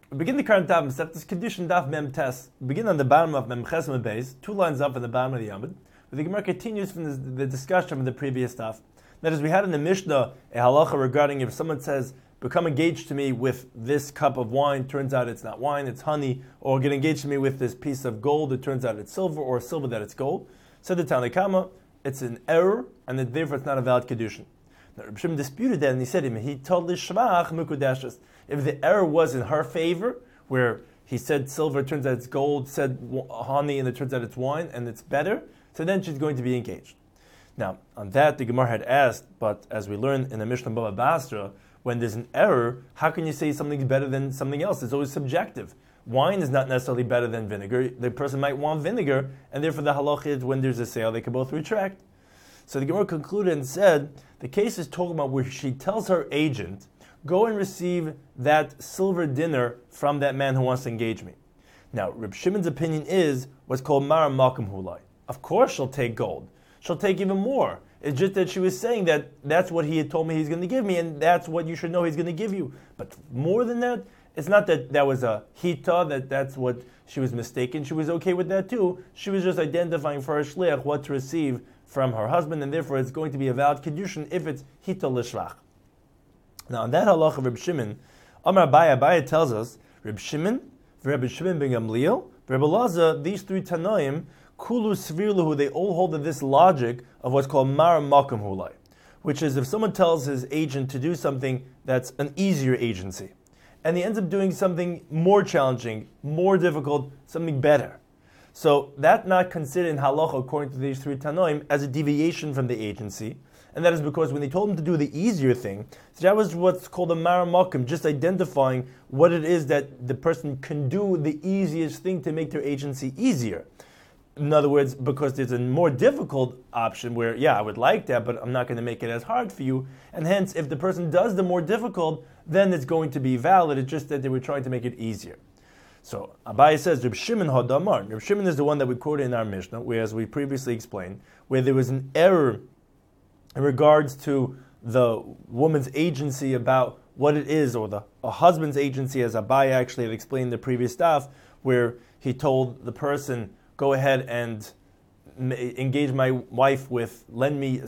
We begin the current daf, this condition daf mem tes. Begin on the bottom of mem ches mem beis, 2 lines up in the bottom of the Yamud. But the Gemara continues from the discussion from the previous daf. That is, we had in the Mishnah a halacha regarding if someone says, become engaged to me with this cup of wine, turns out it's not wine, it's honey, or get engaged to me with this piece of gold, it turns out it's silver, or silver that it's gold. Said the Tanna Kama, it's an error, and that therefore it's not a valid kedushin. Now, Reb Shimon disputed that, and he said to him, he told Shvach mukudeshes. If the error was in her favor, where he said silver, it turns out it's gold, said honey, and it turns out it's wine, and it's better, so then she's going to be engaged. Now, on that, the Gemara had asked, but as we learned in the Mishnah Baba Basra, when there's an error, how can you say something's better than something else? It's always subjective. Wine is not necessarily better than vinegar. The person might want vinegar, and therefore the halach is when there's a sale, they can both retract. So the Gemara concluded and said, the case is talking about where she tells her agent, go and receive that silver dinner from that man who wants to engage me. Now, Reb Shimon's opinion is what's called Mara Malkum Hulai. Of course she'll take gold. She'll take even more. It's just that she was saying that that's what he had told me he's going to give me, and that's what you should know he's going to give you. But more than that, it's not that that was a hita, that's what she was mistaken. She was okay with that too. She was just identifying for her shliach what to receive from her husband, and therefore it's going to be a valid kedushin if it's hita l'shvach. Now, on that halach of Reb Shimon, Amar Abaye tells us, Reb Shimon, Reb Shimon ben Gamliel, Reb Elazar, these 3 Tanoim, Kulu Svirluhu, they all hold to this logic of what's called Mar Makom Hulai, which is if someone tells his agent to do something that's an easier agency, and he ends up doing something more challenging, more difficult, something better. So that's not considered in halacha, according to these 3 Tanoim, as a deviation from the agency. And that is because when they told him to do the easier thing, so that was what's called a Mara Makom, just identifying what it is that the person can do the easiest thing to make their agency easier. In other words, because there's a more difficult option where, yeah, I would like that, but I'm not going to make it as hard for you. And hence, if the person does the more difficult, then it's going to be valid. It's just that they were trying to make it easier. So Abaye says, Reb Shimon Hadamar. Reb Shimon is the one that we quoted in our Mishnah, where, as we previously explained, where there was an error in regards to the woman's agency about what it is, or a husband's agency, as Abaye actually had explained in the previous stuff, where he told the person, go ahead and engage my wife with, lend me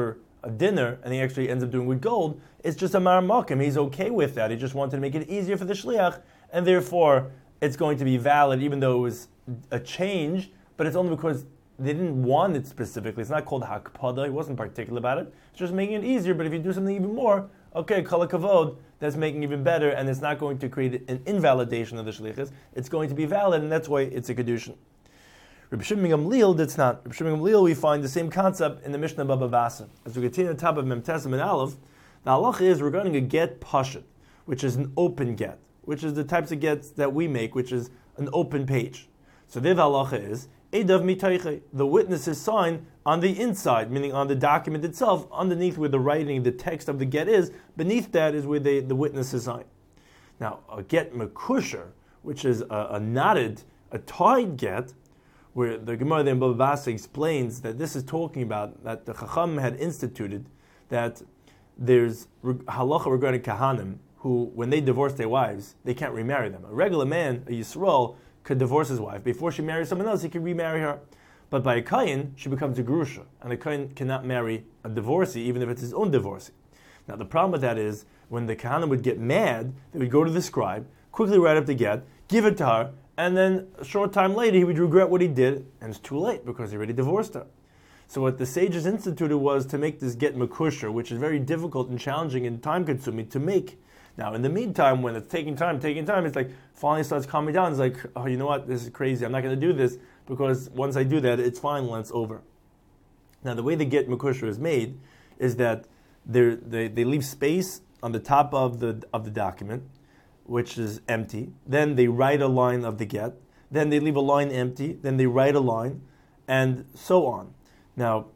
a dinner, and he actually ends up doing with gold. It's just a Mar Makom. He's okay with that. He just wanted to make it easier for the shliach, and therefore it's going to be valid, even though it was a change, but it's only because they didn't want it specifically. It's not called hakpada. He wasn't particular about it. It's just making it easier, but if you do something even more, okay, kol hakavod, that's making it even better, and it's not going to create an invalidation of the shlichus. It's going to be valid, and that's why it's a kedushin. Reb Shimon ben Gamliel, that's not. Reb Shimon ben Gamliel, we find the same concept in the Mishnah Baba Basra. As we continue on top of Mem Tesem and Aleph, the halacha is regarding a get pashut, which is an open get, which is the types of gets that we make, which is an open page. So the halacha is, Edav mitayche, the witnesses sign on the inside, meaning on the document itself, underneath where the writing, the text of the get is, beneath that is where the witnesses sign. Now, a get mekusher, which is a knotted, a tied get, where the Gemara in Baba Basra explains that this is talking about that the Chacham had instituted that there's halacha regarding kahanim who, when they divorce their wives, they can't remarry them. A regular man, a Yisrael, could divorce his wife. Before she marries someone else, he can remarry her. But by a Kayin, she becomes a Gerusha, and a Kayin cannot marry a divorcee, even if it's his own divorcee. Now the problem with that is, when the Kahanim would get mad, they would go to the scribe, quickly write up the get, give it to her, and then a short time later he would regret what he did, and it's too late because he already divorced her. So what the sages instituted was to make this get mekusher, which is very difficult and challenging and time-consuming to make. Now, in the meantime, when it's taking time, it's like finally starts calming down. It's like, oh, you know what? This is crazy. I'm not going to do this because once I do that, it's final and it's over. Now, the way the get mekusher is made is that they leave space on the top of the document, which is empty. Then they write a line of the get. Then they leave a line empty. Then they write a line, and so on. Now,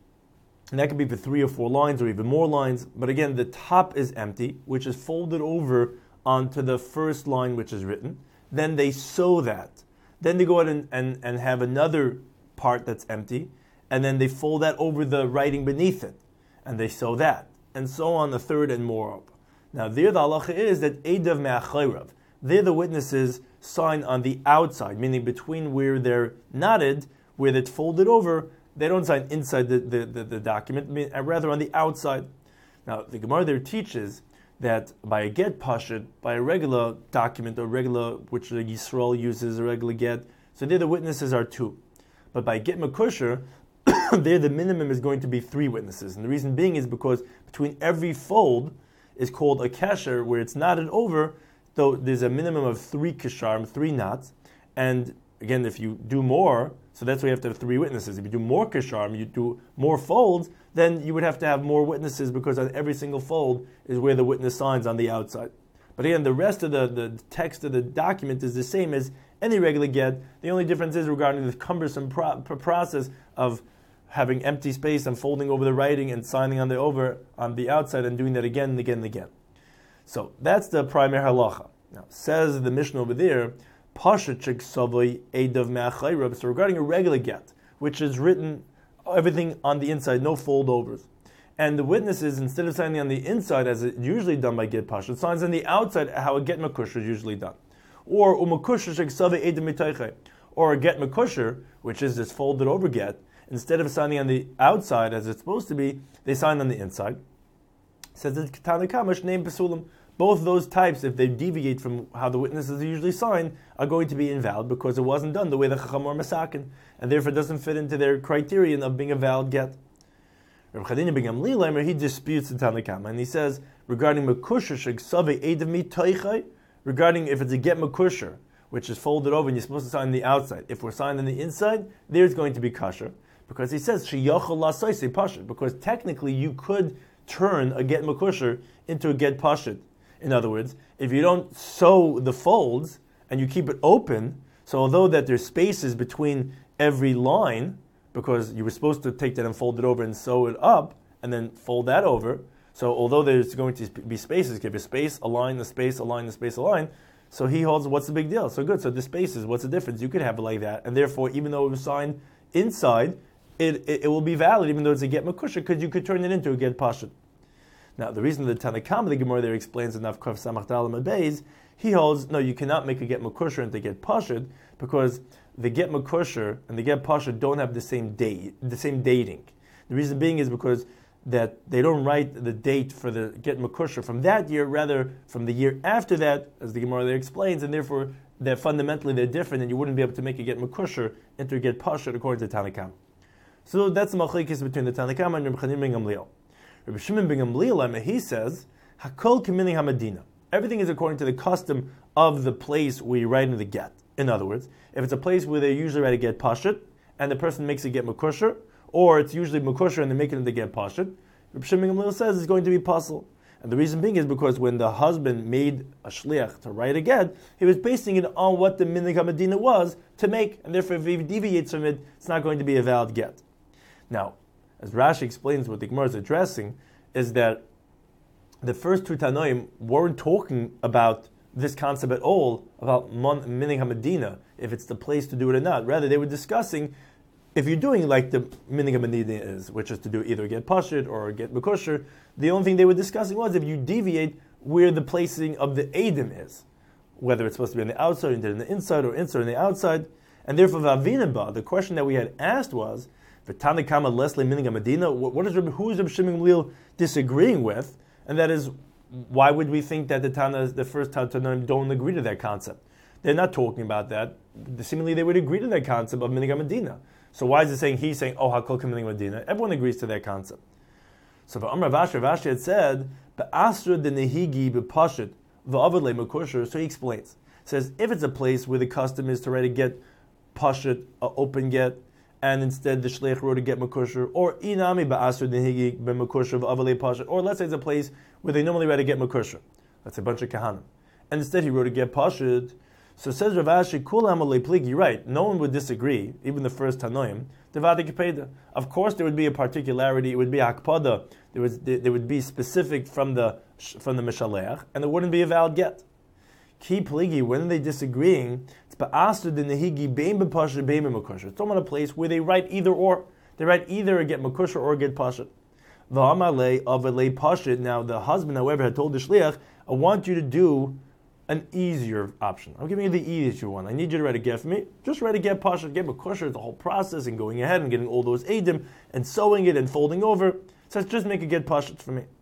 and that could be for 3 or 4 lines or even more lines. But again, the top is empty, which is folded over onto the first line which is written. Then they sew that. Then they go ahead and have another part that's empty. And then they fold that over the writing beneath it. And they sew that. And so on, the third and more up. Now there the halacha is that Edav me'achayrav. there the witnesses sign on the outside, meaning between where they're knotted, where it's folded over, they don't sign inside the document, rather on the outside. Now, the Gemara there teaches that by a get pashut, by a regular document or regular, which the Yisrael uses, a regular get, so there the witnesses are 2. But by get makusher, there the minimum is going to be 3 witnesses. And the reason being is because between every fold is called a kesher, where it's knotted over, though there's a minimum of 3 kesharim, 3 knots. And again, if you do more, so that's why you have to have 3 witnesses. If you do more kesharim, you do more folds, then you would have to have more witnesses, because on every single fold is where the witness signs on the outside. But again, the rest of the text of the document is the same as any regular get. The only difference is regarding the cumbersome process of having empty space and folding over the writing and signing on the outside and doing that again and again and again. So that's the primary halacha. Now, says the Mishnah over there, Pashat Shavoi Eidav Me'achayrav. So regarding a regular get, which is written everything on the inside, no fold overs, and the witnesses, instead of signing on the inside as it's usually done by get Pashat, signs on the outside how a get makusher is usually done, or umakusher Shavoi Eidav Mitaychay, or a get makusher, which is this folded over get. Instead of signing on the outside as it's supposed to be, they sign on the inside. Says that Tana Kamash name Pesulim. Both those types, if they deviate from how the witnesses usually sign, are going to be invalid because it wasn't done the way the Chacham or Masakin, and therefore it doesn't fit into their criterion of being a valid get. Reb Chadina ben Gamliel, he disputes the Tana Kama, and he says regarding Mekusher Shegsave Eidav Mitaychay, regarding if it's a get Mekusher, which is folded over and you're supposed to sign on the outside. If we're signed on the inside, there's going to be kasher. Because he says, because technically you could turn a get makusher into a get pashut. In other words, if you don't sew the folds and you keep it open, so although that there's spaces between every line, because you were supposed to take that and fold it over and sew it up, and then fold that over, so although there's going to be spaces, give a space, a line, a space, a line, a space, a line, so he holds, what's the big deal? So good, so the spaces, what's the difference? You could have it like that, and therefore, even though it was signed inside, it will be valid, even though it's a get makusha, because you could turn it into a get pashut. Now, the reason that Tana Kama, the Gemara there explains in Nafkav Samach Dalam Abeis, he holds, no, you cannot make a get makusha into get pashut, because the get makusha and the get pashut don't have the same dating. The reason being is because that they don't write the date for the get makusha from that year, rather from the year after that, as the Gemara there explains, and therefore they're different, and you wouldn't be able to make a get makusha into a get pashut according to Tana Kama. So that's the machlekes between the Tana Kama and Reb Chanin ben Gamliel. Reb Shimon ben Gamliel, he says, Hakol k'minei hamadina. Everything is according to the custom of the place where you write in the get. In other words, if it's a place where they usually write a get pashut, and the person makes a get makusher, or it's usually makusher and they make it into get pashut, Reb Shimon ben Gamliel says it's going to be pasul. And the reason being is because when the husband made a shliach to write a get, he was basing it on what the minhag hamadina was to make, and therefore if he deviates from it, it's not going to be a valid get. Now, as Rashi explains what the Gemara is addressing, is that the first 2 Tanoim weren't talking about this concept at all, about minhag hamadina, if it's the place to do it or not. Rather, they were discussing if you're doing like the minhag hamadina is, which is to do either get pashut or get makusher. The only thing they were discussing was if you deviate where the placing of the edim is, whether it's supposed to be on the outside, or on the inside, or inside on the outside. And therefore, Vavinaba, the question that we had asked was, Tana Kama Leslie minhag hamadina. Who is Reb Shimon Gamliel disagreeing with? And that is, why would we think that the first Tanoim don't agree to that concept? They're not talking about that. Seemingly, they would agree to that concept of minhag hamadina. So why is it saying he's saying, oh, Hakol k'minhag hamadina? Everyone agrees to that concept. So for Amar Rashi had said, "Be'asra de nehigi bepashut v'avad le makusher." So he explains. Says if it's a place where the custom is to write a get pashut, open get, and instead the shliach wrote a get makusher, or inami be'asra de nehigi b'makusher v'avad le pashut, or let's say it's a place where they normally write a get makusher. That's a bunch of kahanim, and instead he wrote a get pashut. So says Rav Ashi, Kulam alei pligi, right? No one would disagree, even the first Tanoim. Of course, there would be a particularity. It would be akpada. There would be specific from the Mishaleach, and there wouldn't be a valid get. Ki pligi, when are they disagreeing? It's ba'asr de nehigi bein b'pashut bein b'makusher. It's talking about a place where they write either or. They write either a get makusher or a get pashut. V'amalei avalei pashut. Now the husband, however, had told the shliach, I want you to do an easier option. I'm giving you the easiest one. I need you to write a get for me. Just write a get pashut, get makosher, the whole process, and going ahead and getting all those edim and sewing it and folding over. So just make a get pashut for me.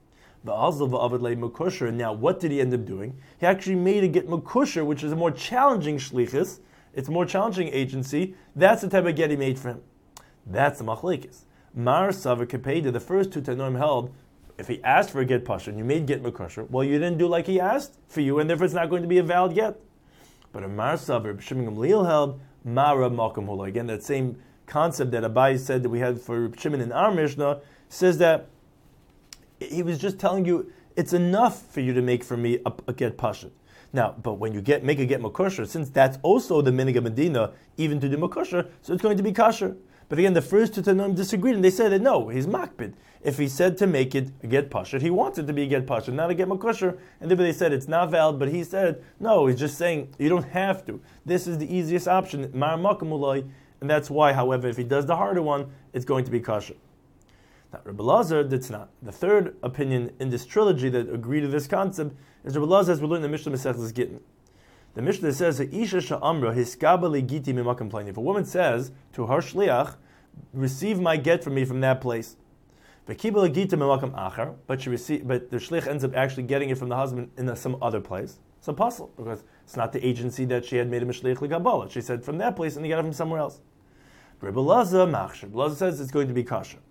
Now, what did he end up doing? He actually made a get makosher, which is a more challenging shlichus. It's a more challenging agency. That's the type of get he made for him. That's the machlekes. Mar Savar Kepeda, the first two Tanoim held, if he asked for a get pashut and you made get makosher, well, you didn't do like he asked for you, and therefore it's not going to be a valid get. But a Mar Savar, Shimon Gamliel held, Mara Malkum Hula. Again, that same concept that Abai said that we had for Shimon in our Mishnah says that he was just telling you it's enough for you to make for me a get pashut. Now, but when you make a get makosher, since that's also the minig of Medina, even to do makosher, so it's going to be kasher. But again, the first two Tanoim disagreed, and they said that no, he's makbid. If he said to make it a get pashut, he wants it to be a get pashut, not a get makosher. And therefore they said it's not valid, but he said, no, he's just saying you don't have to. This is the easiest option, mar makom ulai, and that's why, however, if he does the harder one, it's going to be kasher. Now, Rebbe Lazar, that's not. The third opinion in this trilogy that agreed to this concept is Rebbe Lazar, as we learned in the Mishnah Maseches Gittin. The Mishnah says, "Isha sha'amra hiskabali giti mimakom plani." If a woman says to her shliach, "Receive my get from me from that place," v'kibala gita mimakom achar, but the shliach ends up actually getting it from the husband in some other place. It's a puzzle because it's not the agency that she had made a mishliach l'gabala. She said from that place, and he got it from somewhere else. Rebbe Lazar machshir. Rebbe Lazar says it's going to be kosher.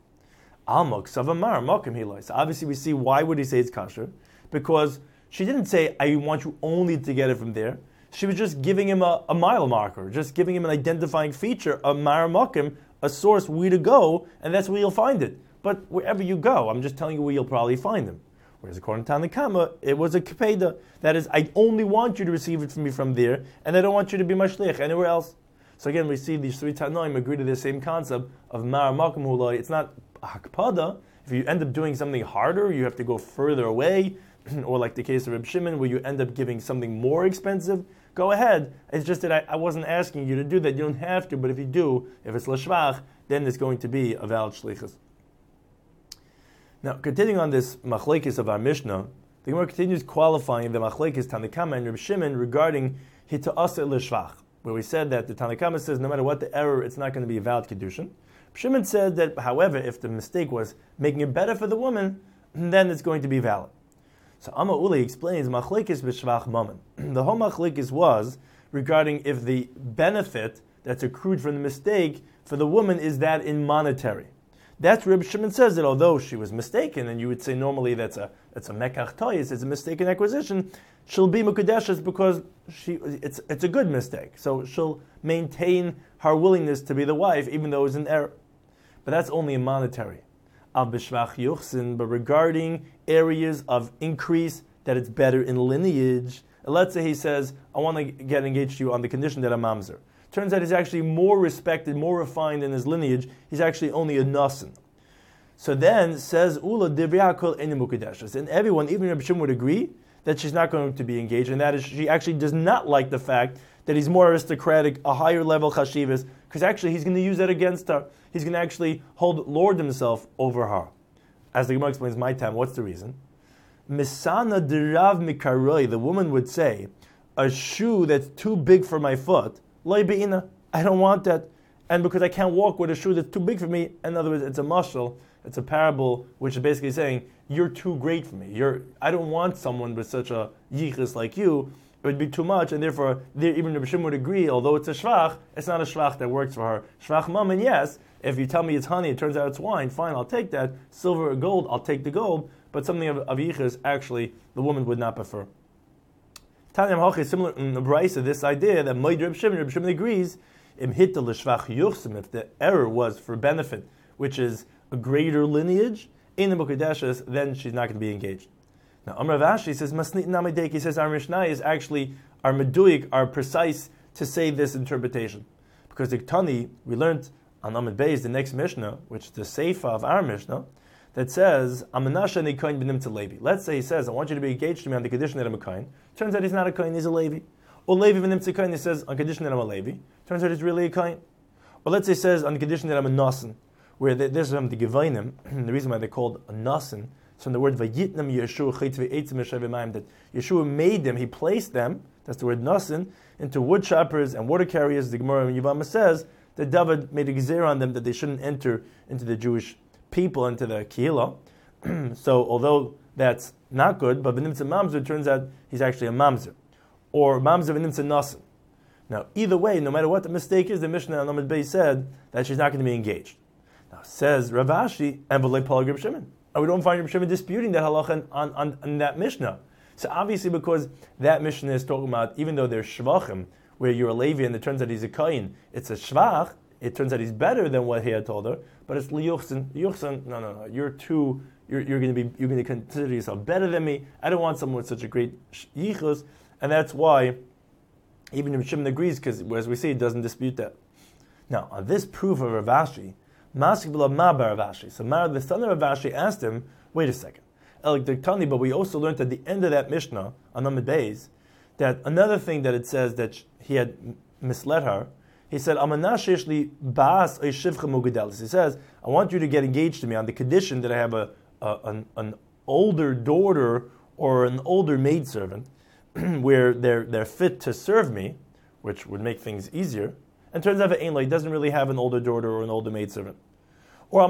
So obviously we see why would he say it's kosher? Because she didn't say, I want you only to get it from there. She was just giving him a mile marker, just giving him an identifying feature, a maramokim, a source where to go, and that's where you'll find it. But wherever you go, I'm just telling you where you'll probably find them. Whereas according to Tanakama, it was a kepeda. That is, I only want you to receive it from me from there, and I don't want you to be mashliach anywhere else. So again, we see these three Tanoim agree to the same concept of maramokim hulai. It's not hakpada. If you end up doing something harder, you have to go further away, or like the case of Reb Shimon, where you end up giving something more expensive, go ahead. It's just that I wasn't asking you to do that. You don't have to, but if you do, if it's l'shvach, then it's going to be a valid shlichus. Now, continuing on this machlekes of our Mishnah, the Gemara continues qualifying the machlekes Tanakama and Reb Shimon regarding hita'aseh l'shvach, where we said that the Tanakama says no matter what the error, it's not going to be a valid kedushin. Shimon said that, however, if the mistake was making it better for the woman, then it's going to be valid. So Amma Uli explains, machlekes b'shvach mammon. The whole machlekes was regarding if the benefit that's accrued from the mistake for the woman is that in monetary. That's Reb Shimon says that although she was mistaken, and you would say normally it's a mekach toyis, it's a mistaken acquisition, she'll be mukadeshes because it's a good mistake. So she'll maintain her willingness to be the wife even though it's an error. But that's only in monetary. But regarding areas of increase, that it's better in lineage, let's say he says, I want to get engaged to you on the condition that I'm mamzer. Turns out he's actually more respected, more refined in his lineage. He's actually only a nasan. So then, says Ula, and everyone, even Reb Shimon, would agree that she's not going to be engaged, and that is, she actually does not like the fact that he's more aristocratic, a higher level chashivas, because actually he's going to use that against her. He's going to actually lord himself over her. As the Gemara explains, my time, what's the reason? Misana derav mikaroi, the woman would say, a shoe that's too big for my foot, loy be'ina, I don't want that. And because I can't walk with a shoe that's too big for me, in other words, it's a mashal, it's a parable, which is basically saying, you're too great for me. I don't want someone with such a yichus like you. It would be too much, and therefore, even Reb Shimon would agree, although it's a shvach, it's not a shvach that works for her. Shvach mammon, yes, if you tell me it's honey, it turns out it's wine, fine, I'll take that. Silver or gold, I'll take the gold, but something of yichus, actually, the woman would not prefer. Tanyam Hoch is similar in the Braisa, this idea that Moed Reb Shimon agrees, if the error was for benefit, which is a greater lineage, in the Mukadeshas, then she's not going to be engaged. Now, Amar Vashi says, Masnit Namidek, he says our Mishnah is actually, our Meduik, are precise to say this interpretation. Because the Tani, we learned on Amid Beis, the next Mishnah, which is the Seifa of our Mishnah, that says, Amanasha Nikoin Benim to Levi. Let's say he says, I want you to be engaged to me on the condition that I'm a Kohen. Turns out he's not a Kohen, he's a Levi. Or Levi Benim to Kohen, he says, on condition that I'm a Levi. Turns out he's really a Kohen. Or let's say he says, on the condition that I'm a Nasan, where there's some the Gevainim, the reason why they're called a Nasan, So in the word Vayitnam Yeshua Chayt Ve'etzim Yeshavim, that Yeshua made them, he placed them, that's the word Nasin, into wood choppers and water carriers. The Gemara in Yevamah says that David made a gezerah on them that they shouldn't enter into the Jewish people, into the Kehillah. So although that's not good, but V'nimtza Mamzer, turns out he's actually a Mamzer. Or Mamzer V'nimtza Nasin. Now, either way, no matter what the mistake is, the Mishnah on Amud Beis said that she's not going to be engaged. Now, says Rav Ashi, and V'lei Palag Reb Shimon. And we don't find Reb Shimon disputing that halacha on that Mishnah. So obviously, because that Mishnah is talking about, even though there's shvachim, where you're a Levi and it turns out he's a Kayin, it's a shvach, it turns out he's better than what he had told her, but it's liyuchsin. Yuchsin, no, you're going to consider yourself better than me. I don't want someone with such a great yichus, and that's why even Reb Shimon agrees, because as we see, it doesn't dispute that. Now, on this proof of Rav Ashi, Masik b'la ma bar Rav Ashi. So Mar, the son of Rav Ashi, asked him, wait a second, Elik Diktani, but we also learned at the end of that Mishnah, on Amud Beis, that another thing that it says that he had misled her, he said, Amanashishli bas shivcha mugadelis. He says, I want you to get engaged to me on the condition that I have an older daughter or an older maidservant, where they're fit to serve me, which would make things easier. And turns out that he doesn't really have an older daughter or an older maidservant. Or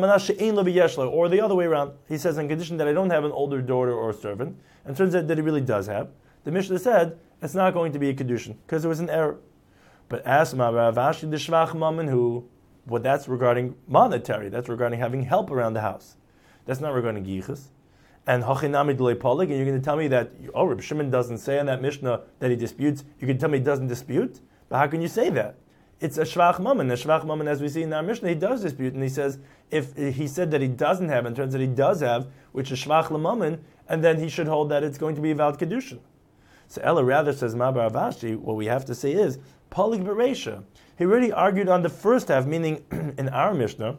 or the other way around. He says, on condition that I don't have an older daughter or servant, and turns out that he really does have. The Mishnah said it's not going to be a kedushin because it was an error. But as Rav Ashi the shvach mammon, what that's regarding monetary, that's regarding having help around the house. That's not regarding gichus. And hachinami d'lei polig, and you're going to tell me that, Reb Shimon doesn't say in that Mishnah that he disputes. You can tell me he doesn't dispute? But how can you say that? It's a shvach mammon. A shvach mammon, as we see in our Mishnah, he does dispute, and he says, if he said that he doesn't have, and turns out he does have, which is shvach l'mammon, and then he should hold that it's going to be a valid kedushin. So Ella rather says, Mabar Avashi, what we have to say is, polig bereisha. He already argued on the first half, meaning in our Mishnah,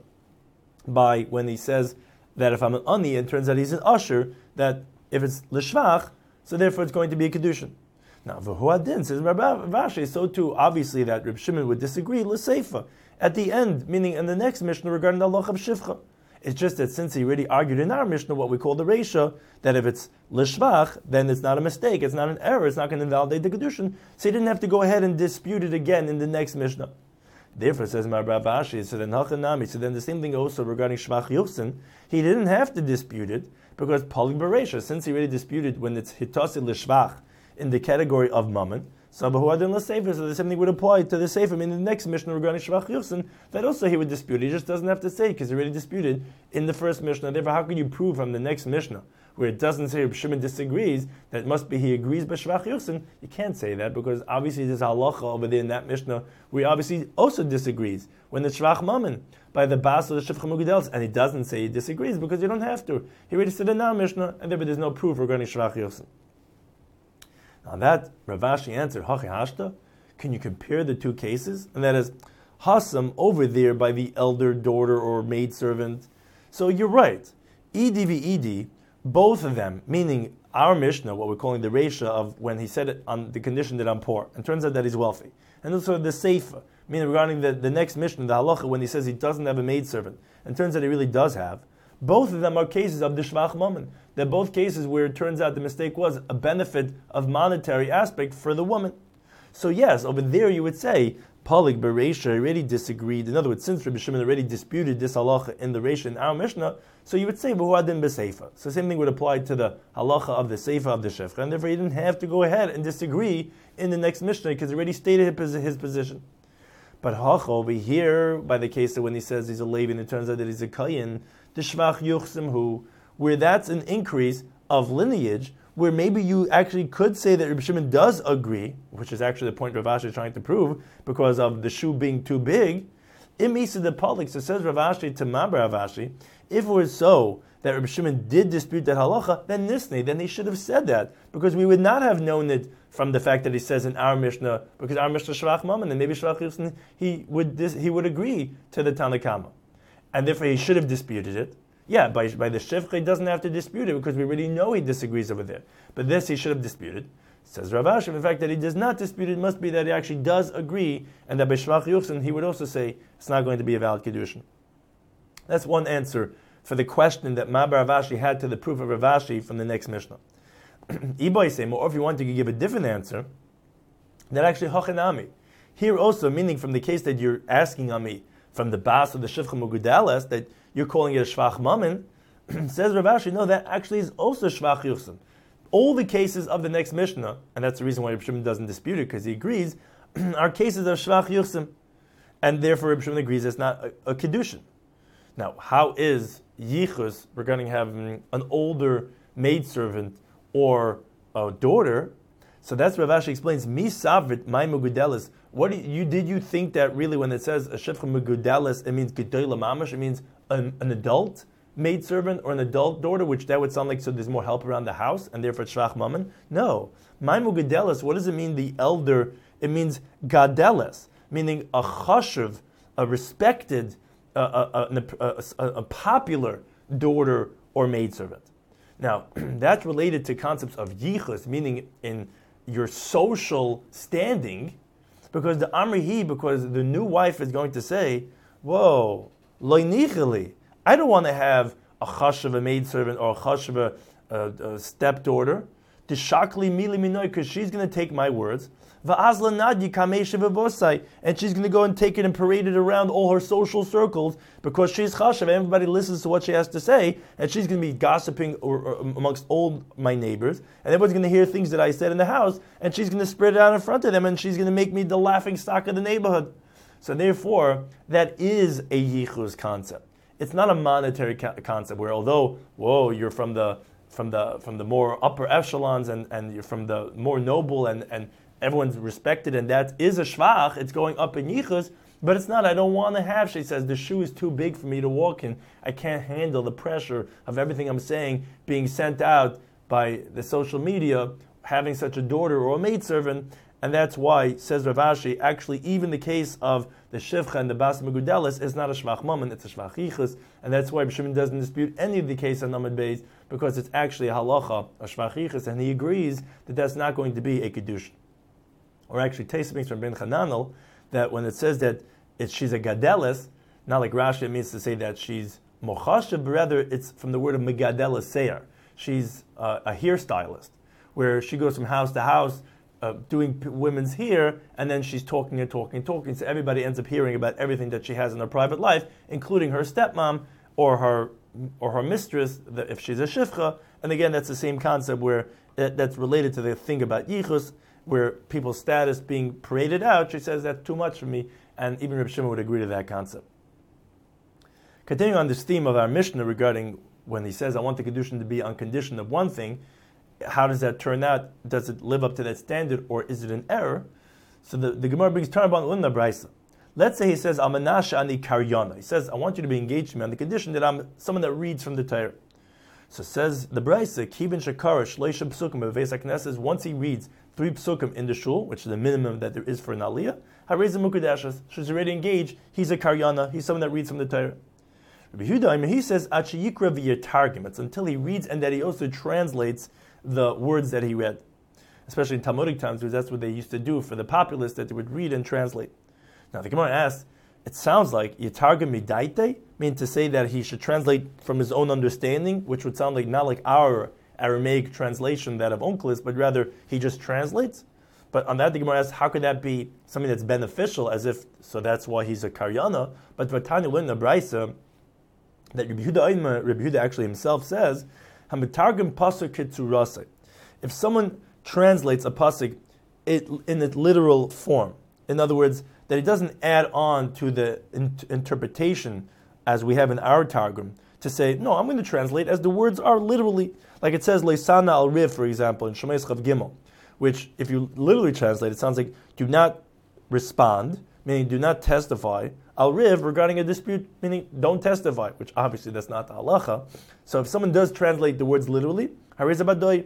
by when he says that if I'm an ani, it turns out he's an usher, that if it's l'shvach, so therefore it's going to be a kedushin. Now, v'huadin says Rav so too obviously that Reb Shimon would disagree. L'seifa at the end, meaning in the next Mishnah regarding the halacha of shivcha. It's just that since he already argued in our Mishnah what we call the reisha, that if it's l'shvach, then it's not a mistake, it's not an error, it's not going to invalidate the kedushin. So he didn't have to go ahead and dispute it again in the next Mishnah. Therefore, says Rav Ashi, so then hachanami. So then the same thing also regarding shvach yuchsin, he didn't have to dispute it because polig bereisha, since he already disputed when it's hitasi l'shvach in the category of mammon, so the same thing would apply to the sefer. I mean, the next Mishnah regarding shvach yuchsin, that also he would dispute. He just doesn't have to say it because he already disputed in the first Mishnah. Therefore, how can you prove from the next Mishnah, where it doesn't say Reb Shimon disagrees, that it must be he agrees by shvach yuchsin? You can't say that because obviously there's halacha over there in that Mishnah where he obviously also disagrees when the shvach mammon by the bas of the shivcha mugdels, and he doesn't say he disagrees because you don't have to. He already said in our Mishnah, and therefore there's no proof regarding shvach yuchsin. On that, Rav Ashi answered, Hachi Hashta, can you compare the two cases? And that is, Hasam over there by the elder daughter or maidservant. So you're right. Edi v'edi, both of them, meaning our Mishnah, what we're calling the Reisha of when he said it on the condition that I'm poor, and turns out that he's wealthy. And also the Seifa, meaning regarding the next Mishnah, the Halacha, when he says he doesn't have a maidservant, and turns out he really does have. Both of them are cases of the shvach mammon. They're both cases where it turns out the mistake was a benefit of monetary aspect for the woman. So yes, over there you would say, Polig bereisha already disagreed. In other words, since Rabbi Shimon already disputed this halacha in the Reisha in our Mishnah, so you would say, V'huadin b'seifa. So same thing would apply to the halacha of the seifa of the shevcha, and therefore he didn't have to go ahead and disagree in the next Mishnah because he already stated his position. But Hacha over here, by the case of when he says he's a Levi and it turns out that he's a Kayin, the Shvach Yuchsim Hu, where that's an increase of lineage, where maybe you actually could say that Rabbi Shimon does agree, which is actually the point Rav Ashi is trying to prove, because of the shoe being too big. Imisa the Palik, so says Rav Ashi to Rav Ashi, if it was so that Rabbi Shimon did dispute that halacha, then Nisnei, then he should have said that, because we would not have known it from the fact that he says in our Mishnah, because our Mishnah Shvach Mammon, and maybe Shvach Yuchsin, he would agree to the Tanakama. And therefore he should have disputed it. Yeah, by the Shevcha he doesn't have to dispute it because we already know he disagrees over there. But this he should have disputed. Says Rav Ashi, the fact that he does not dispute it must be that he actually does agree, and that by Shvach Yuchsin he would also say it's not going to be a valid Kedushin. That's one answer for the question that Mabar Ravashi had to the proof of Ravashi from the next Mishnah. Ibai say, or if you want to give a different answer, that actually hachanami. Here also, meaning from the case that you're asking on me, from the bas of the Shivcha Mugudalas, that you're calling it a Shvach Mammon, says Ravashi, no, that actually is also Shvach Yuchsin. All the cases of the next Mishnah, and that's the reason why Reb Shimon doesn't dispute it, because he agrees, are cases of Shvach Yuchsin. And therefore Reb Shimon agrees it's not a Kedushin. Now, how is Yichus regarding having an older maidservant or a daughter? So that's what Ravashi explains. Mi savrit my megudelis. Did you think that really when it says a shivcha megudelis, it means gedola mamash? It means an adult maidservant or an adult daughter, which that would sound like so there's more help around the house and therefore shvach mammon. No, my megudelis. What does it mean? The elder. It means gadelis, meaning a chashuv, a respected, a popular daughter or maidservant. Now, that's related to concepts of yichus, meaning in your social standing, because the Amrihi, because the new wife is going to say, whoa, loy nicheli, I don't want to have a chashav, a maidservant, or a chashav, a stepdaughter, to shakli mili minoy, because she's going to take my words, and she's going to go and take it and parade it around all her social circles because she's chashav. Everybody listens to what she has to say, and she's going to be gossiping or amongst all my neighbors, and everyone's going to hear things that I said in the house, and she's going to spread it out in front of them, and she's going to make me the laughing stock of the neighborhood. So therefore, that is a yichus concept. It's not a monetary concept where, although you're from the more upper echelons and you're from the more noble and everyone's respected, and that is a shvach. It's going up in yichus, but it's not. I don't want to have. She says the shoe is too big for me to walk in. I can't handle the pressure of everything I'm saying being sent out by the social media. Having such a daughter or a maidservant, and that's why says Ravashi. Actually, even the case of the shivcha and the bas megudelis is not a shvach mammon. It's a shvach yichus, and that's why Shimon doesn't dispute any of the case on Amud Beis because it's actually a halacha, a shvach yichus, and he agrees that that's not going to be a kedushin. Or actually, Taisa brings from Ben Chananel that when it says that she's a gadelis, not like Rashi, it means to say that she's mochashav, but rather it's from the word of megadelis seir. She's a hairstylist, where she goes from house to house doing women's hair, and then she's talking, so everybody ends up hearing about everything that she has in her private life, including her stepmom or her mistress, if she's a shivcha. And again, that's the same concept where that's related to the thing about yichus, where people's status being paraded out. She says that's too much for me, and even Reb Shimon would agree to that concept. Continuing on this theme of our Mishnah regarding when he says, I want the Kedushin to be on condition of one thing, how does that turn out? Does it live up to that standard, or is it an error? So the Gemara brings Tarban Unna Braisa. Let's say he says, Amanasha ani karyana. He says, I want you to be engaged to me on the condition that I'm someone that reads from the Torah. So says the Braisa, Kibin Shakara Shleisha Psukim Beveis HaKnesses, once he reads 3 psukim in the shul, which is the minimum that there is for an aliyah, Hareza Mukadashas, she's already engaged, he's a karyana, he's someone that reads from the Torah. Rabbi Yehuda, he says, Achiyikra v'yetargim, it's until he reads and that he also translates the words that he read. Especially in Talmudic times, because that's what they used to do for the populace, that they would read and translate. Now the Gemara asks, it sounds like yetargim midaite, mean to say that he should translate from his own understanding, which would sound like not like our Aramaic translation, that of Onkelos, but rather he just translates. But on that, the Gemara asks, how could that be something that's beneficial, as if, so that's why he's a karyana? But Vatani learned the Braisa that Rabbi Yehuda actually himself says, Hamitargim pasuk kitzurasei. If someone translates a pasuk in its literal form, in other words, that it doesn't add on to the interpretation as we have in our Targum, to say, no, I'm going to translate as the words are literally, like it says, Leisana al Riv, for example, in Shemais Chav Gimel, which, if you literally translate, it sounds like, do not respond, meaning do not testify, al Riv, regarding a dispute, meaning don't testify, which obviously that's not the halacha. So if someone does translate the words literally, Hariz Abadoi,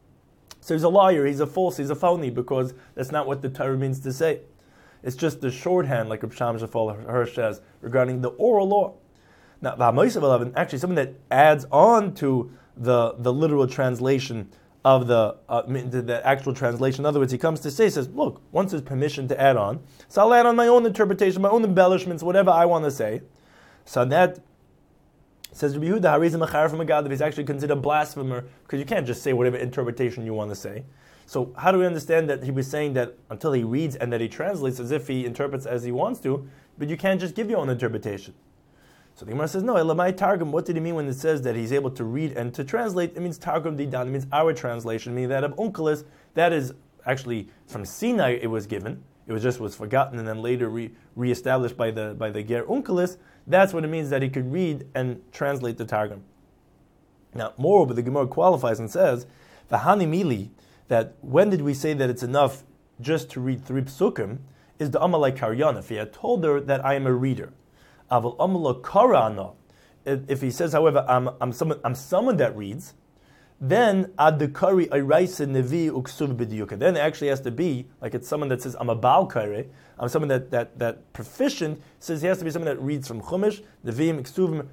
so he's a liar, he's a false, he's a phony, because that's not what the Torah means to say. It's just the shorthand, like Reb Sham Shafal Hirsch says, regarding the oral law. Now, actually, something that adds on to the literal translation of the actual translation. In other words, he comes to say, says, look, once there's permission to add on, so I'll add on my own interpretation, my own embellishments, whatever I want to say. So that Says Rabbi Yehuda, Harizim Achar from a God, that he's actually considered a blasphemer, because you can't just say whatever interpretation you want to say. So how do we understand that he was saying that until he reads and that he translates as if he interprets as he wants to, but you can't just give your own interpretation? So the Gemara says, no, Elamai Targum, what did he mean when it says that he's able to read and to translate? It means Targum Didan, it means our translation, meaning that of Onkelos, that is actually from Sinai it was given. It was forgotten and then later reestablished by the Ger Onkelos. That's what it means that he could read and translate the Targum. Now, moreover, the Gemara qualifies and says, V'hani mili, that when did we say that it's enough just to read 3 psukim, is the Amalai Karyan, if he had told her that I am a reader. Aval Amalai Karana, if he says, however, I'm someone that reads, then ad dekari ayraisa nevi uksuv b'diyuka. Then it actually has to be like it's someone that says I'm a baal kare. I'm someone that proficient says he has to be someone that reads from chumash neviim uksuvim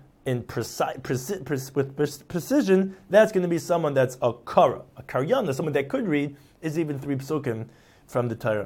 with precision. That's going to be someone that's a kara, a karyana, someone that could read is even 3 psukim from the Torah.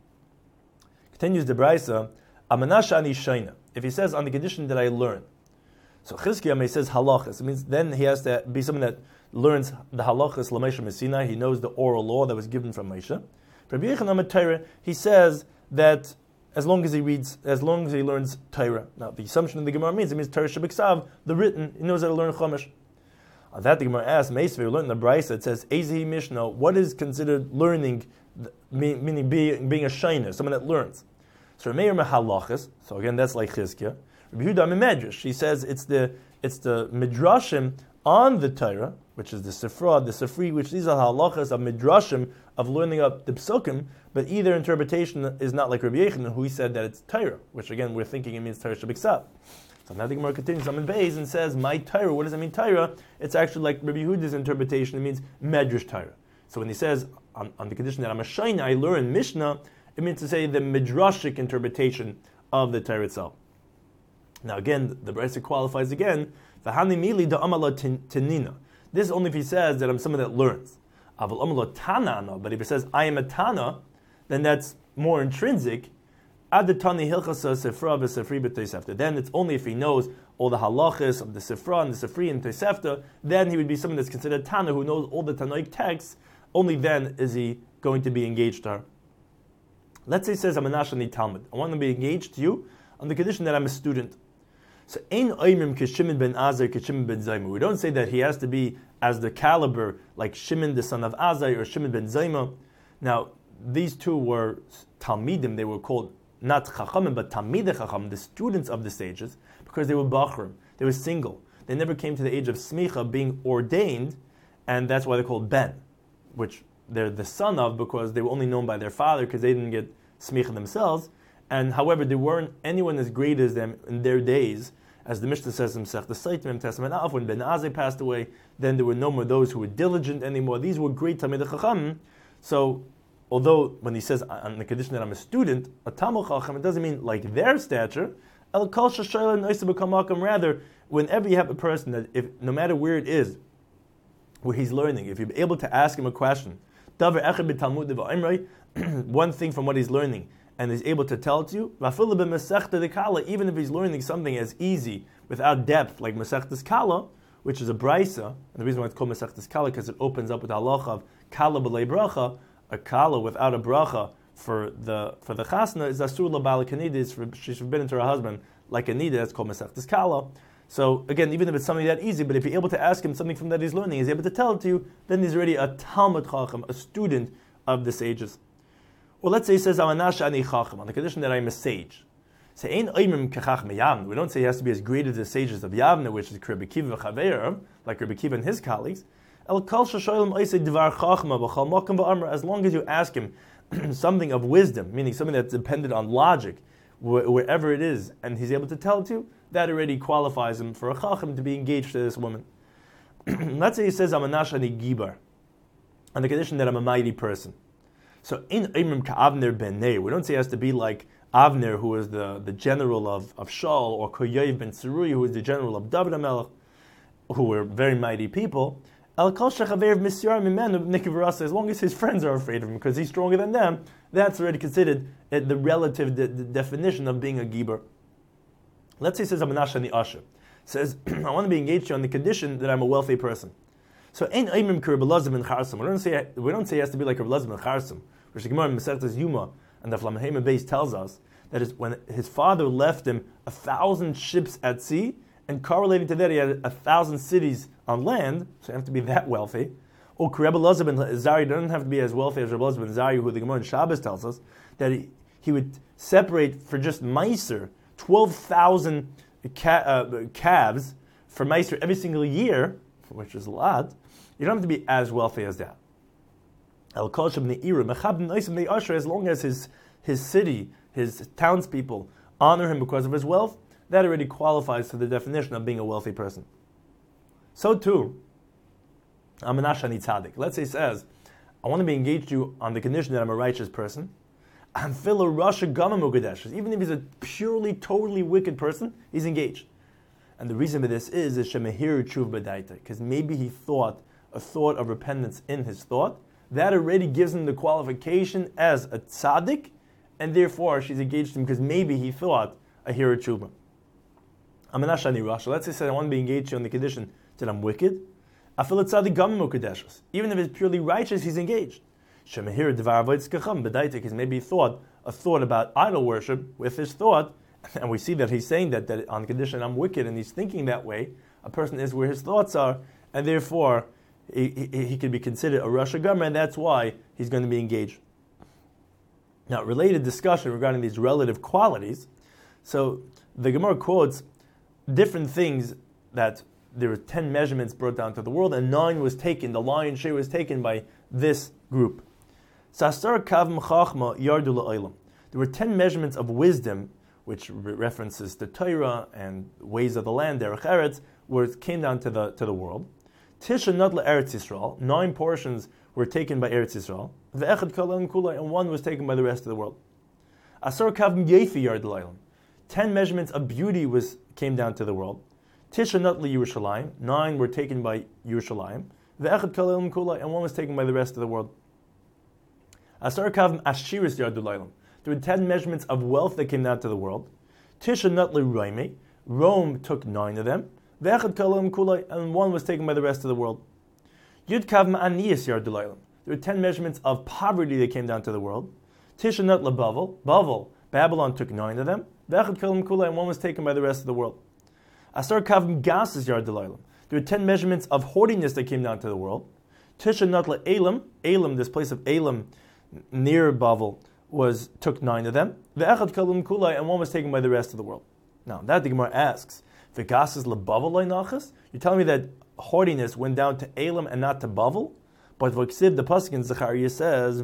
Continues the Braisa, Amanash ani shaina. If he says on the condition that I learn, so Chizkiah he says halachas. It means then he has to be someone that learns the halachas l'Moshe Messina. He knows the oral law that was given from Moshe. Rabbi Yochanan Torah, he says that as long as he learns Torah. Now the assumption of the Gemara means it means Torah Shabiksav, the written. He knows how to learn Chumash. On that the Gemara asks, Meisvei, we learned in the Brisa, it says Ezehi Mishnah. What is considered learning? Meaning being a shainer, someone that learns. So Meir mehalachas. So again, that's like Chizkiah. Rabbi Yehuda Medrash. He says it's the midrashim on the Torah, which is the Sifri, which these are halachas of midrashim of learning up the psukim. But either interpretation is not like Rabbi Yochanan, who he said that it's Torah, which again we're thinking it means Torah Shabiksav. So now the Gemara continues on Beis and says, "My Torah." What does it mean, Torah? It's actually like Rabbi Yehuda's interpretation. It means Medrash Torah. So when he says on the condition that I'm a shaina, I learn Mishnah, it means to say the midrashic interpretation of the Torah itself. Now again, the Brisa qualifies again. V'hani mili da amala tenina. This is only if he says that I'm someone that learns. Aval amala tanana. But if he says I am a tana, then that's more intrinsic. Ad tani hilchasa sefra v'sefri b'teisefta. Then it's only if he knows all the halachas of the sefra and the sefri and teisefta. Then he would be someone that's considered tana who knows all the Tanoic texts. Only then is he going to be engaged to her. Let's say he says I'm a nashani Talmud. I want to be engaged to you on the condition that I'm a student. So ein oimrim k'Shimon ben Azai k'Shimon ben Zayma. We don't say that he has to be as the caliber like Shimon the son of Azai or Shimon ben Zayma. Now these two were Talmidim. They were called not Chachamim but Talmidei Chacham, the students of the sages, because they were Bachrim. They were single. They never came to the age of Smicha, being ordained, and that's why they're called Ben, which they're the son of because they were only known by their father because they didn't get Smicha themselves. And however, there weren't anyone as great as them in their days, as the Mishnah says himself, the Saitim Testament of when Ben Azai passed away, then there were no more those who were diligent anymore. These were great Talmidei Chacham. So, although when he says on the condition that I'm a student, a Talmid Chacham, it doesn't mean like their stature. Rather, whenever you have a person that, if no matter where it is, where he's learning, if you're able to ask him a question, one thing from what he's learning, and is able to tell it to you, even if he's learning something as easy, without depth, like Masechtas Kala, which is a Braisa, and the reason why it's called Masechtas Kala, because it opens up with the halacha of Kala b'lei bracha, a Kala without a bracha for the Chasna, is Asur l'ba'al kanida, she's forbidden to her husband, like a Nida, that's called Masechtas Kala. So again, even if it's something that easy, but if you're able to ask him something from that he's learning, he's able to tell it to you, then he's already a Talmid Chacham, a student of the sages. Or let's say he says, on the condition that I'm a sage. We don't say he has to be as great as the sages of Yavne, which is Rabbi Kiva v'chaver, like Rabbi Kiva and his colleagues. As long as you ask him something of wisdom, meaning something that's dependent on logic, wherever it is, and he's able to tell it to you, that already qualifies him for a chacham to be engaged to this woman. Let's say he says, I'm a nashani gibar, on the condition that I'm a mighty person. So in Imrim Ka'avner ben Neir, we don't say it has to be like Avner, who was the general of Shaul, or Koyev ben Tzurui, who was the general of David HaMelech, who were very mighty people. As long as his friends are afraid of him, because he's stronger than them, that's already considered the relative definition of being a Gibor. Let's say he says, I'm a Nashani Asher. says, I want to be engaged to you on the condition that I'm a wealthy person. So, ein oimrim ki Rabbi Elazar ben Charsim. We don't say he has to be like Rabbi Elazar ben Charsim, which the Gemara in Masechtas Yuma and the Flamahema base tells us that is when his father left him 1,000 ships at sea, and correlating to that he had 1,000 cities on land, so you have to be that wealthy. Or Rabbi Elazar ben Zari doesn't have to be as wealthy as Rabbi Elazar ben Zari, who the Gemara in Shabbos tells us that he would separate for just Meiser 12,000 calves for Meiser every single year, which is a lot. You don't have to be as wealthy as that. As long as his city, his townspeople honor him because of his wealth, that already qualifies to the definition of being a wealthy person. So too, I'm an Ashani Tzaddik. Let's say he says, I want to be engaged to you on the condition that I'm a righteous person. I'm Phil a Rasha Gama Mugadesh. Even if he's a purely, totally wicked person, he's engaged. And the reason for this is Shemahir Tshuv B'daita, because maybe he thought a thought of repentance in his thought. That already gives him the qualification as a tzaddik, and therefore she's engaged to him because maybe he thought a hira tshuva. I'm an Ashani Rasha. Let's say I want to be engaged to you on the condition that I'm wicked. I feel a tzaddik Gama Mukadeshus. Even if it's purely righteous, he's engaged. Shemahir Devar Avotzkacham B'daita, because maybe he thought a thought about idol worship with his thought. And we see that he's saying that on the condition I'm wicked, and he's thinking that way. A person is where his thoughts are, and therefore he could be considered a Rasha Gomer, and that's why he's going to be engaged. Now, related discussion regarding these relative qualities. So the Gemara quotes different things that there were 10 measurements brought down to the world, and 9 was taken. The lion's share was taken by this group. Sasar Kavm Chachma Yardu La'olam. There were 10 measurements of wisdom, which references the Torah and ways of the land, Derech Eretz, where it came down to the world. Tisha Nadla Eretz Yisrael, 9 portions were taken by Eretz Yisrael. Ve'echad Kalam Kulai, and 1 was taken by the rest of the world. Asar Kavim Yefi Yard L'Olam, 10 measurements of beauty came down to the world. Tisha Nadla Yerushalayim, 9 were taken by Yerushalayim. Ve'echad Kalam Kulai, and 1 was taken by the rest of the world. Asar Kavim Ashiris Yard L'Olam, there were 10 measurements of wealth that came down to the world. Tisha Nadla Roime, Rome took 9 of them. Ve'echad kalam kulai, and 1 was taken by the rest of the world. Yud kav ma'aniyas yard delaylam. There were 10 measurements of poverty that came down to the world. Tisha nut Bavel, Babylon took 9 of them. Ve'echad kalam kulai, and 1 was taken by the rest of the world. Asar kav gasas yard delaylam. There were 10 measurements of hoardiness that came down to the world. Tisha nut Elam, this place of Elam near Bavel, took 9 of them. Ve'echad kalam kulai, and 1 was taken by the rest of the world. Now, that the Gemara asks, you're telling me that hoardiness went down to Elam and not to Bavel? But the pasuk in Zechariah says,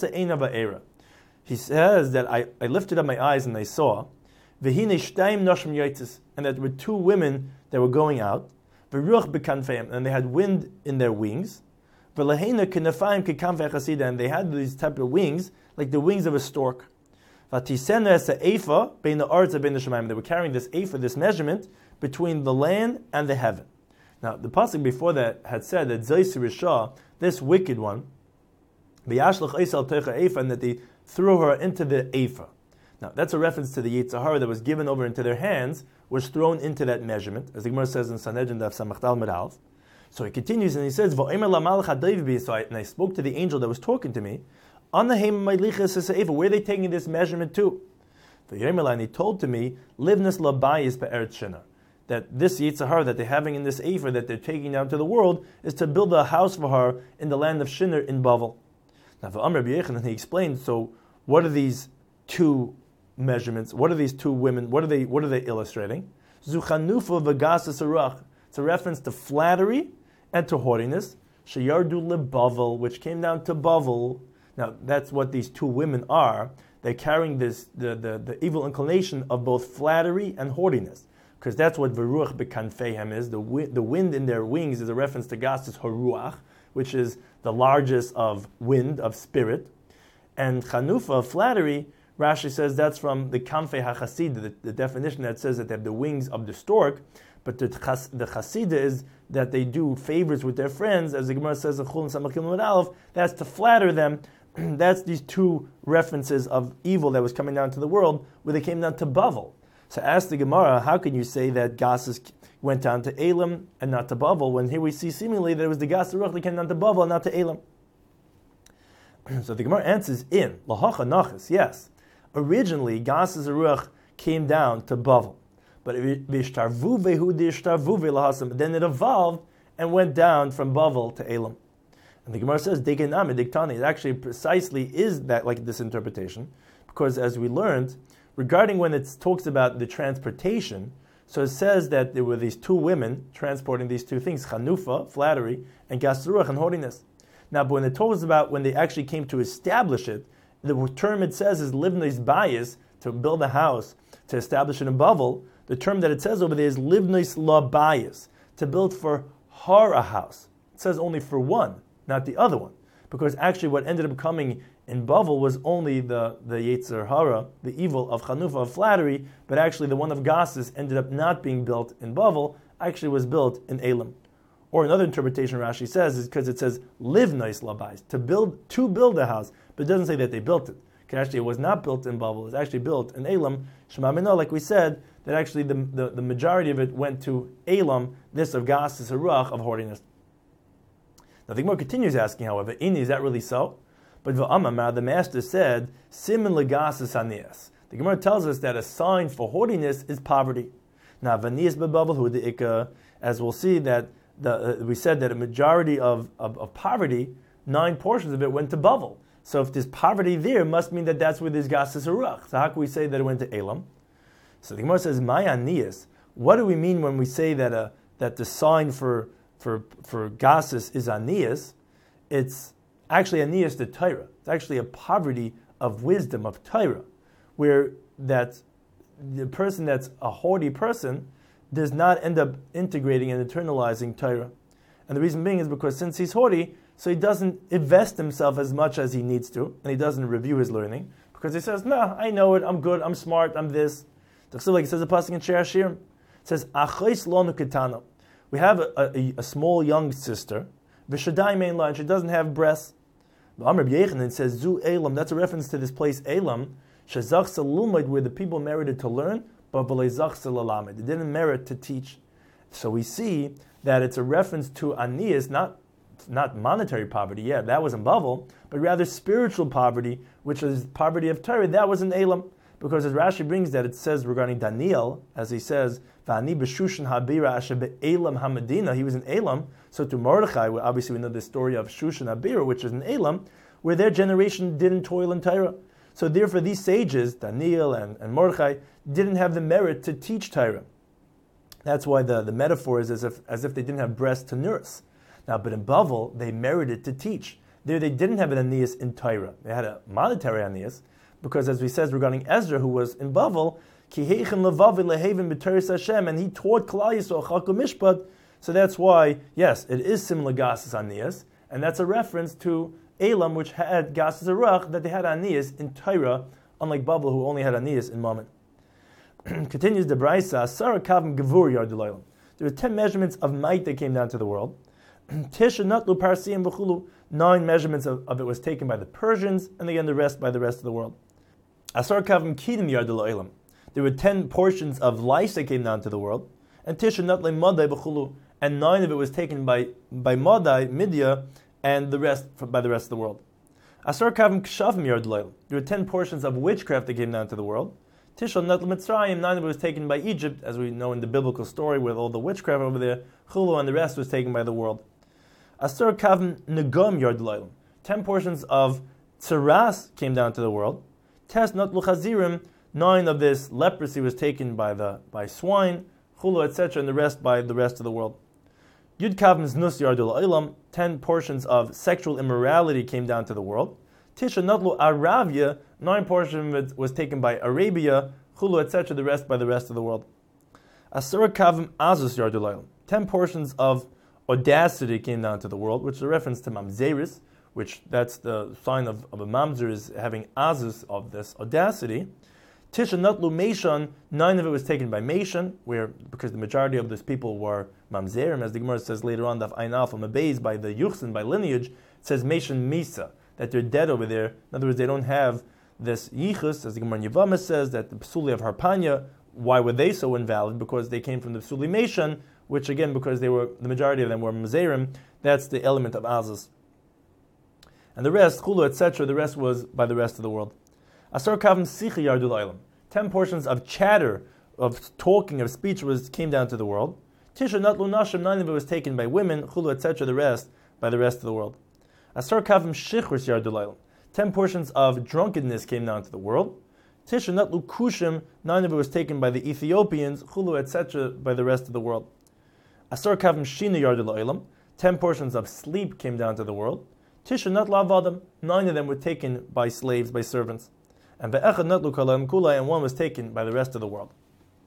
he says that I lifted up my eyes and I saw, and that there were 2 women that were going out, and they had wind in their wings, and they had these type of wings, like the wings of a stork. They were carrying this ephah, this measurement, between the land and the heaven. Now, the pasuk before that had said that Zaysi Risha, this wicked one, and that they threw her into the ephah. Now, that's a reference to the Yetzer Hara that was given over into their hands, was thrown into that measurement, as the Gemara says in Sanhedrin Daf Samachtal Medalf. So he continues and he says, and I spoke to the angel that was talking to me, where are they taking this measurement to? And he told to me, Livnus labayis be'eretz shinar, that this Yetzer Hara that they're having in this ephah that they're taking down to the world is to build a house for her in the land of Shinar in Bavel. Now, for Amr B'Yechanan, he explained, so what are these 2 measurements? What are these 2 women? What are they illustrating? Zuchanufa v'gasa sarach. It's a reference to flattery and to haughtiness. Sheyardu leBavel, which came down to Bavel. Now, that's what these 2 women are. They're carrying the evil inclination of both flattery and haughtiness. Because that's what Veruach Bekanfehem is. The wind in their wings is a reference to Gas's Haruach, which is the largest of wind, of spirit. And Chanufa, flattery, Rashi says that's from the Kamfei HaChasid, the definition that says that they have the wings of the stork. But the Chasida is that they do favors with their friends, as the Gemara says in Chulin Samachim Aleph, that's to flatter them. That's these 2 references of evil that was coming down to the world, where they came down to Bavel. So ask the Gemara, how can you say that gases went down to Elam and not to Bavel, when here we see seemingly that it was the gas ruach that came down to Bavel and not to Elam? So the Gemara answers in lahacha nachas. Yes, originally gases ruach came down to Bavel, but then it evolved and went down from Bavel to Elam. And the Gemara says it actually precisely is that like this interpretation, because as we learned regarding when it talks about the transportation. So it says that there were these two women transporting these two things, chanufa, flattery, and gas ruach, and haughtiness. Now, but when it talks about when they actually came to establish it, the term it says is livnois bayis, to build a house, to establish it in Bavel. The term that it says over there is livnois la bayis, to build for har a house. It says only for one, not the other one. Because actually what ended up coming in Bavel was only the Yetzer Hara, the evil of Chanufa, of flattery, but actually the one of Gases ended up not being built in Bavel, actually was built in Elam. Or another interpretation Rashi says is because it says livnois labais, to build a house, but it doesn't say that they built it. Because actually it was not built in Bavel, it was actually built in Elam. Shema Minah, like we said, that actually the majority of it went to Elam, this of Gases, Haruach, of haughtiness. Now the Gemara continues asking, however, is that really so? But the master said, Simin legasis anias. The Gemara tells us that a sign for haughtiness is poverty. Now, vanias bebavel hu deika, as we'll see that we said that a majority of poverty, 9 portions of it went to Bavel. So if there's poverty there, it must mean that that's where there's gases haruach. So how can we say that it went to Elam? So the Gemara says, my anias. What do we mean when we say that the sign for gases is anias? It's actually anias to Torah. It's actually a poverty of wisdom, of Torah, where that the person that's a haughty person does not end up integrating and internalizing Torah. And the reason being is because since he's haughty, so he doesn't invest himself as much as he needs to, and he doesn't review his learning, because he says, no, I know it, I'm good, I'm smart, I'm this. So like it says a pasuk in Shir Hashirim, it says, Achos lonu ketana. We have a small young sister, V'shadai mein la, and she doesn't have breasts. The Amr Yechanan says, Zu Elam, that's a reference to this place Elam, Shezach Salumid, where the people merited to learn, but V'lezach Salalamed, they didn't merit to teach. So we see that it's a reference to Anias, not monetary poverty, yeah, that was in Bavel, but rather spiritual poverty, which is poverty of Torah, that was in Elam. Because as Rashi brings that, it says regarding Daniel, as he says, V'ani b'shushan habira asher be'elam hamadina, he was in Elam. So to Mordechai, obviously we know the story of Shushan Habira, which is in Elam, where their generation didn't toil in Torah. So therefore these sages, Daniel and Mordechai, didn't have the merit to teach Torah. That's why the metaphor is as if they didn't have breasts to nurse. Now, but in Bavel, they merited to teach. There they didn't have an Anias in Torah. They had a monetary Anias, because as we says regarding Ezra, who was in Bavel, Ki heichen levavi lehevin b'teres Hashem, and he taught Klal Yisrael Chalko Mishpat. So that's why, yes, it is similar Gases Anias, and that's a reference to Elam, which had Gases Arach, that they had Anias in Torah, unlike Bavel, who only had Anias in Mammon. Continues the Braisa, Sarah Kavim Gevur Yardulaylam. There were 10 measurements of might that came down to the world. Tisha Natlu Parsiim B'chulu, 9 measurements of it was taken by the Persians, and again the rest by the rest of the world. Asar Kavim Kidim Yardulaylam. There were 10 portions of lice that came down to the world. And Tisha Natlu Madai B'chulu, and 9 of it was taken by Madai, Midya, and the rest by the rest of the world. Asar Kavim Kshavim Yardulaylam. There were 10 portions of witchcraft that came down to the world. Tishal Natl Mitzrayim, 9 of it was taken by Egypt, as we know in the biblical story with all the witchcraft over there. Chulu, and the rest was taken by the world. Asur Kavim Negom Yardulaylam. 10 portions of Tsaras came down to the world. Tes Natlu Chazirim, 9 of this leprosy was taken by swine, Chulu, etc., and the rest by the rest of the world. Yud Kavim Znus Yardulaylam, 10 portions of sexual immorality came down to the world. Tisha Natlu Aravia, 9 portions of it was taken by Arabia, Chulu, etc., the rest by the rest of the world. Asura Kavim Azus Yardulaylam, 10 portions of audacity came down to the world, which is a reference to Mamzeris, which that's the sign of a Mamzer is having Azus of this audacity. Tisha Natlu Meishan, 9 of it was taken by Meishan, because the majority of these people were Mamzerim, as the Gemara says later on, Daf Ein Alpha Mabeis, by the Yuchsin, by lineage, it says Meishan Misa, that they're dead over there. In other words, they don't have this yichus, as the Gemara in Yevamah says, that the Psuli of Harpanya why were they so invalid? Because they came from the Psuli Meshan, which again, because the majority of them were Mazerim, that's the element of Azus. And the rest, Chulu, etc., the rest was by the rest of the world. Asar Kavim Sichi Yardul Olam. 10 portions of chatter, of talking, of speech came down to the world. Tisha Natlu Nashim, 9 of it was taken by women, Chulu, etc., the rest by the rest of the world. Asar Kavim Shichris Yardul Olam. 10 portions of drunkenness came down to the world. Tisha Natlu Kushim, 9 of it was taken by the Ethiopians, Chulu, etc., by the rest of the world. Asar Kavim Shina Yardul Olam. 10 portions of sleep came down to the world. Tisha Natlu Avadim, 9 of them were taken by slaves, by servants. And Ve'echad Natlu Kalam Kula, and 1 was taken by the rest of the world.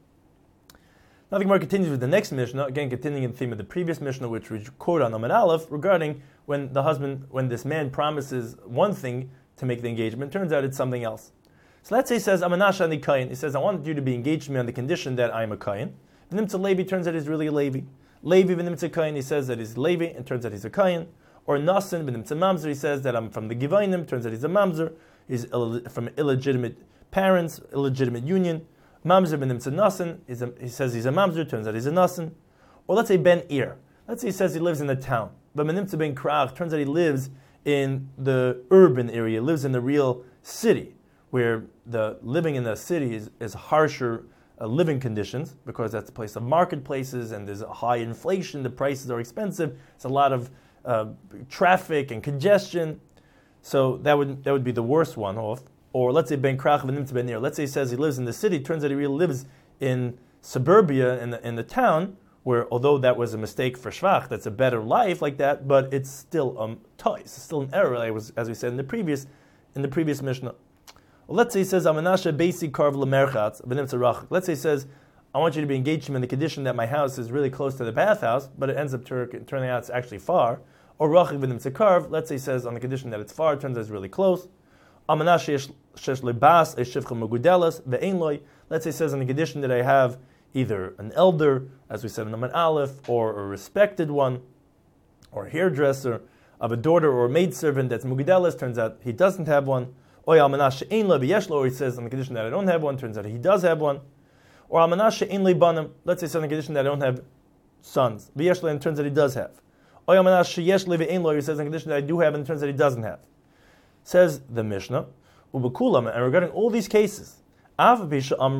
Now the Gemara continues with the next Mishnah, again continuing in the theme of the previous Mishnah, which we quote on Amud Aleph, regarding when this man promises one thing to make the engagement, turns out it's something else. So let's say he says, Amanasha ani kayin. He says, I want you to be engaged to me on the condition that I am a kayin. V'nimtza Levi, turns out he's really a Levi. Levi v'nimtza kayin, he says that he's Levi, and turns out he's a kayin. Or Nasan v'nimtza mamzer, he says that I'm from the Givainim, turns out he's a mamzer. He's from illegitimate parents, illegitimate union. Mamzer v'nimtza Nasan, he says he's a mamzer, turns out he's a Nasan. Or let's say Ben Ir. Let's say he says he lives in the town. But v'nimtza ben Krach, turns out he lives in the urban area, lives in the real city, where the living in the city is harsher living conditions, because that's a place of marketplaces and there's a high inflation, the prices are expensive, it's a lot of traffic and congestion. So that would be the worst one off. Or let's say Ben Krach v'nimtza ben Ir. Let's say he says he lives in the city, turns out he really lives in suburbia, in the town, where although that was a mistake for Shvach, that's a better life like that, but it's still it's still an error, as we said in the previous Mishnah. Well, let's say he says, Amanasha Beisi Karv Lemerchatz v'nimtza Rachik. Let's say he says, I want you to be engaged to me in the condition that my house is really close to the bathhouse, but it ends up turning out it's actually far. Or Rachik v'nimtza Karv. Let's say he says on the condition that it's far, it turns out it's really close. Amanasha Shesh Lebas Eshivcha Megudelas ve'ein loy. Let's say he says on the condition that I have either an elder, as we said in Amud Aleph, or a respected one, or a hairdresser, of a daughter or a maidservant that's Mugudelas, turns out he doesn't have one. Or he says on the condition that I don't have one, turns out he does have one. Or let's say it's on the condition that I don't have sons, and turns out he does have. Or he says on the condition that I do have, and turns out he doesn't have. Says the Mishnah, and regarding all these cases, and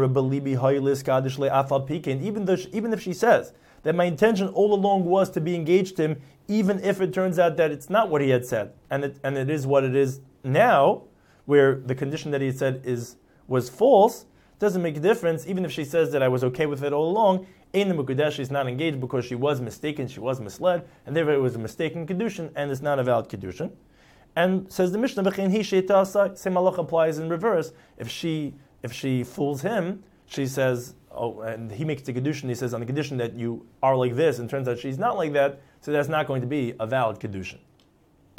even if she says that my intention all along was to be engaged to him, even if it turns out that it's not what he had said, and it is what it is now, where the condition that he had said was false, doesn't make a difference. Even if she says that I was okay with it all along, Ein Mukudesh, she's not engaged because she was mistaken, she was misled, and therefore it was a mistaken kedushin, and it's not a valid kedushin. And says the Mishnah, same halacha applies in reverse. If she fools him, she says, oh, and he makes the kedushin, he says on the condition that you are like this, and turns out she's not like that, so that's not going to be a valid kedushin.